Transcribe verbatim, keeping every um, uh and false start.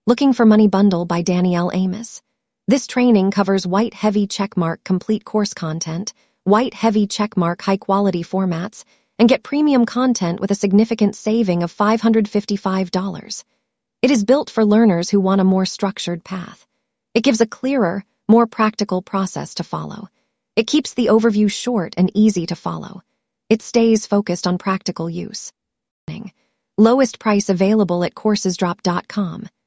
Looking for Money Bundle by Danielle Amos. This training covers white heavy checkmark complete course content, white heavy checkmark high-quality formats, and get premium content with a significant saving of five hundred fifty-five dollars. It is built for learners who want a more structured path. It gives a clearer, more practical process to follow. It keeps the overview short and easy to follow. It stays focused on practical use. Lowest price available at coursesdrop dot com.